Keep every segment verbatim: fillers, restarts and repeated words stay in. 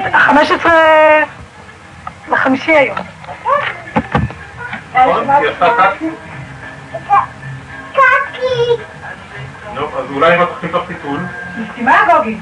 חמש עשרה לחמישי היום. נכון? יש לך קקי? קקי! נו, אז אולי אם את תחליף לך טיטול? מסכימה, גוגי?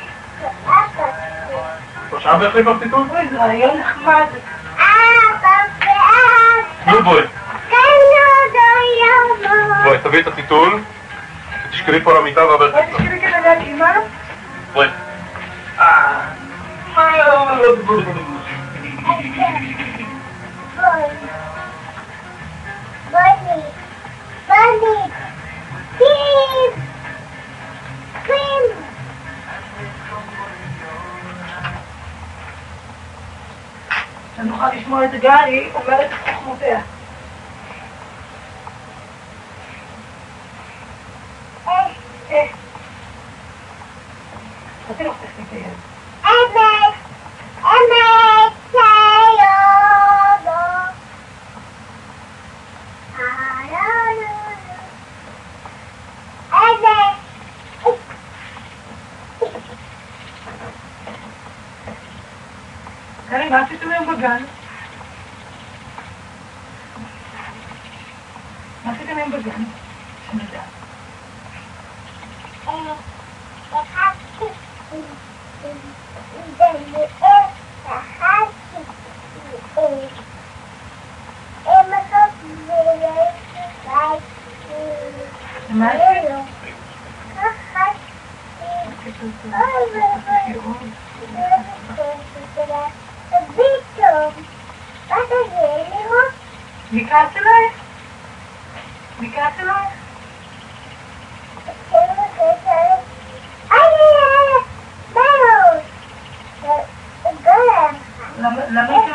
או שם תחליף לך טיטול? אוי, זה רעיון נחמד. אבא ואבא! נו בואי. קנו דויומו! בואי, תביאי את הטיטול, תשכבי פה על המיטה ועבר בואי טיטול. תשכבי כאן ליד אמא. בואי. בוני, בוני, פיפ, פיפ. אני נוכל לשמוע את גרי אומרת את חוכמותיה. אה, אה. תעשי לך תכף את היד. אמת, אמת, ציודו. אמת. גרי, מה עשיתם היום בגן? מה עשיתם היום בגן? שנדע. מה עשית? מי כעס אלייך? מי כעס אלייך? למה היא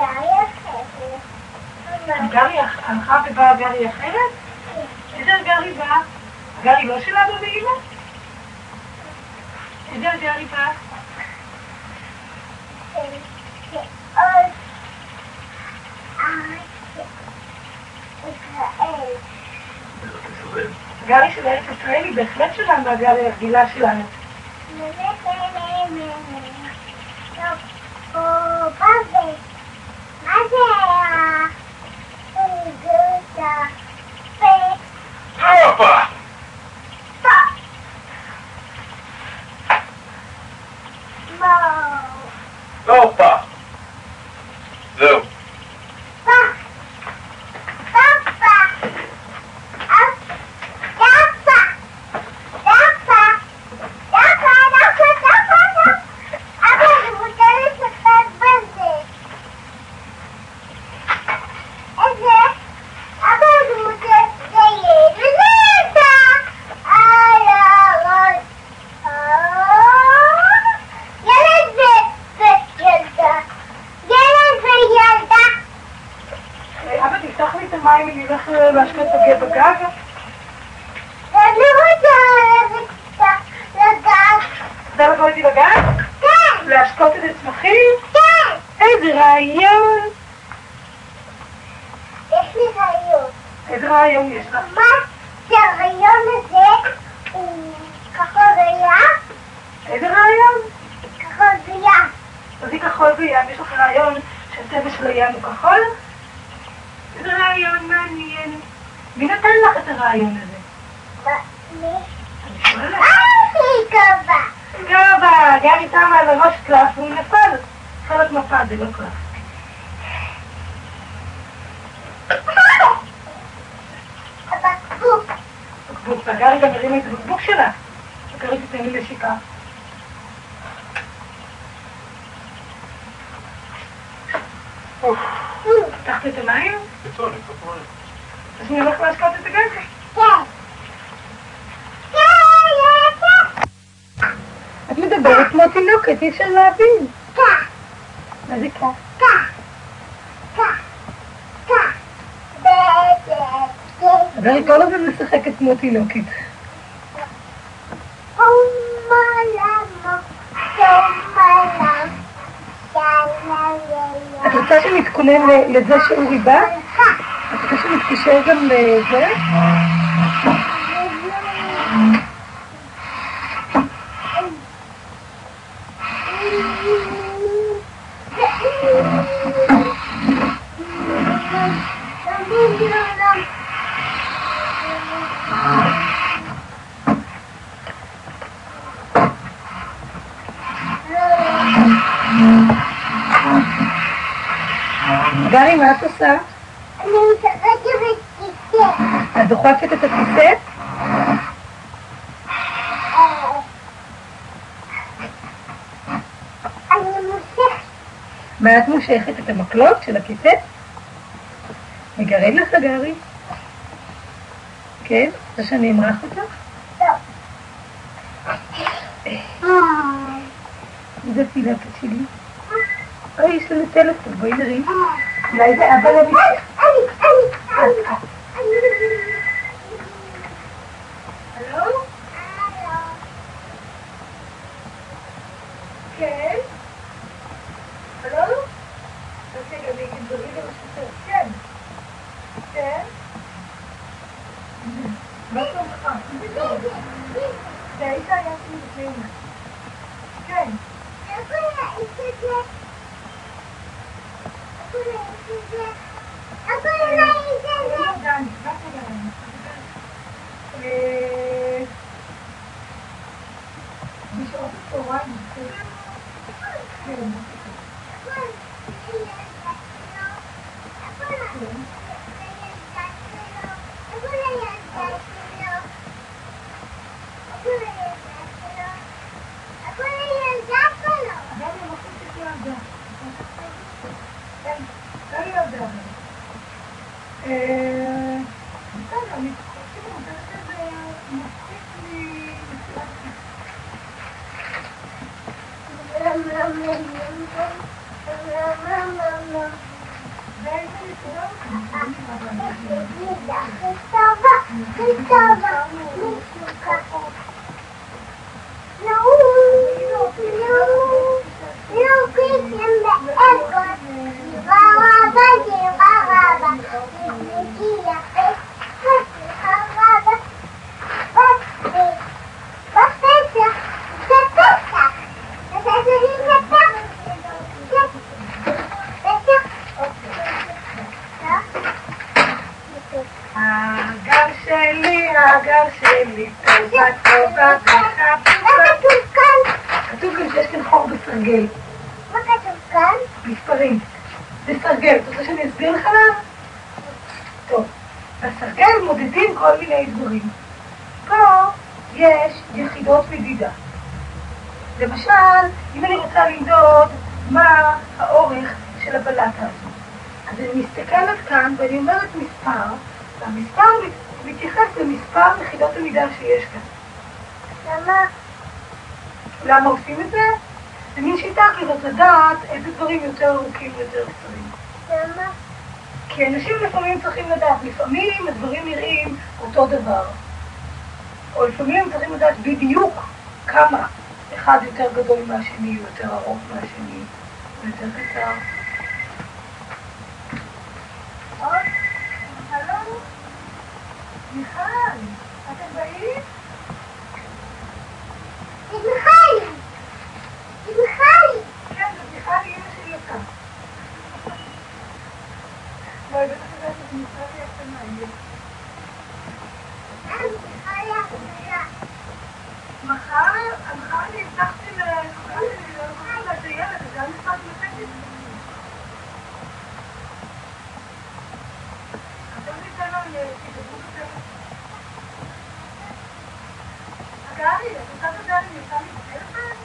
כעס? גרי הלכה ובאה גרי אחרת? איזה גרי באה? גרי לא של אבא ואמא? איזה גרי באה? גרי של ארץ ישראל היא בהחלט שלנו והגרי הרגילה שלנו. מה זה? הופה! הופה! זהו. מים אני הולך להשקות בגג? אני רוצה ללכת לגג. אתה לבוא איתי בגג? כן! להשקות את הצמחים? כן! איזה רעיון! יש לי רעיון. איזה רעיון יש לך? מה שהרעיון הזה הוא כחול וים? איזה רעיון? כחול וים. אז היא כחול וים, יש לך רעיון שהצבע של הים הוא כחול? איזה רעיון מעניין. מי נתן לך את הרעיון הזה? מי? אני שואלת. אה, גבה. גבה, גרי שמה על הראש קלף והוא נפל. חלק מפה, זה לא קלף. הבקבוק. בקבוק, והגרי גם הרימה את הבקבוק שלה. גרי תתן לי לשיקה. פתחת את המים? בצור, אני קצת מים. אז אני הולך להשקות את הגג? כן. את מדברת כמו תינוקת, אי אפשר להבין. כך. מה זה כך? כך. כך. כך. בבבב. הגרי כל הזמן משחקת כמו תינוקת. את רוצה שנתכונן לזה שאורי בא? את רוצה שנתקשר גם לזה? גרי, מה את עושה? אני משחקת בכיסא. את דוחפת את הכיסא? אני מושכת. מה את מושכת? את המקלות של הכיסא? מגרד לך, גרי? כן? זה שאני אמרח אותך? זה פילפת שלי. אוי, יש לנו טלפון, בואי נרים. אולי זה אבא לביסה. אני, אני, אני. הלו? כן? הלו? רגע, זה גדולי לרשת. כן? כן? מה שלומך? זה האישה היה שלי בפנים. כן. איפה ראית את זה? איפה ראית את זה? איפה ראית את זה? דני, רק רגע. אה... בשעות הצהריים. כן. הגר שלי, הגר שלי, טובה טובה כתוב גם שיש כאן חור בסרגל. מה כתוב כאן? מספרים. זה סרגל, אתה רוצה שאני אסביר לך למה? טוב, בסרגל מודדים כל מיני דברים. פה יש יחידות מדידה. למשל, אם אני רוצה למדוד מה האורך של הבלטה הזאת, אז אני מסתכלת כאן ואני אומרת מספר, והמספר מתייחס למספר יחידות המידה שיש כאן. למה? למה עושים את זה? זה מין שיטה כזאת לדעת איזה דברים יותר ארוכים ויותר קצרים. למה? כי אנשים לפעמים צריכים לדעת, לפעמים הדברים נראים אותו דבר. או לפעמים הם צריכים לדעת בדיוק כמה אחד יותר גדול מהשני, יותר ארוך מהשני, יותר קצר. עוד? הלו? מיכל, אתם באים? זה מיכאלי! זה מיכאלי! כן, זה מיכל, אמא שלי אותה. לא, בטח יודעת את מיכלי הקטנה. מיכאלי הקטנה. מחר, מחר אני הבטחתי לחברה שלי ילד, זה היה משחק מפקד. אתם ניתן לו תדברו בטלפון. גרי, את רוצה לדבר אם יצא לי בטלפון?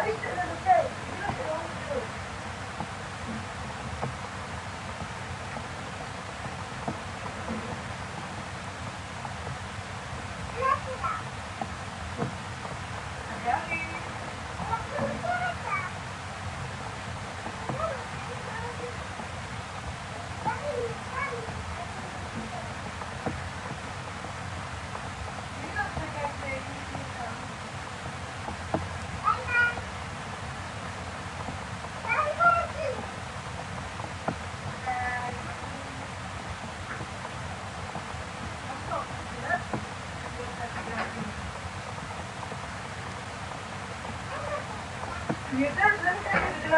נראה לי שזה נושא, כאילו שלא נושא. אני יודעת, זה מתארת את זה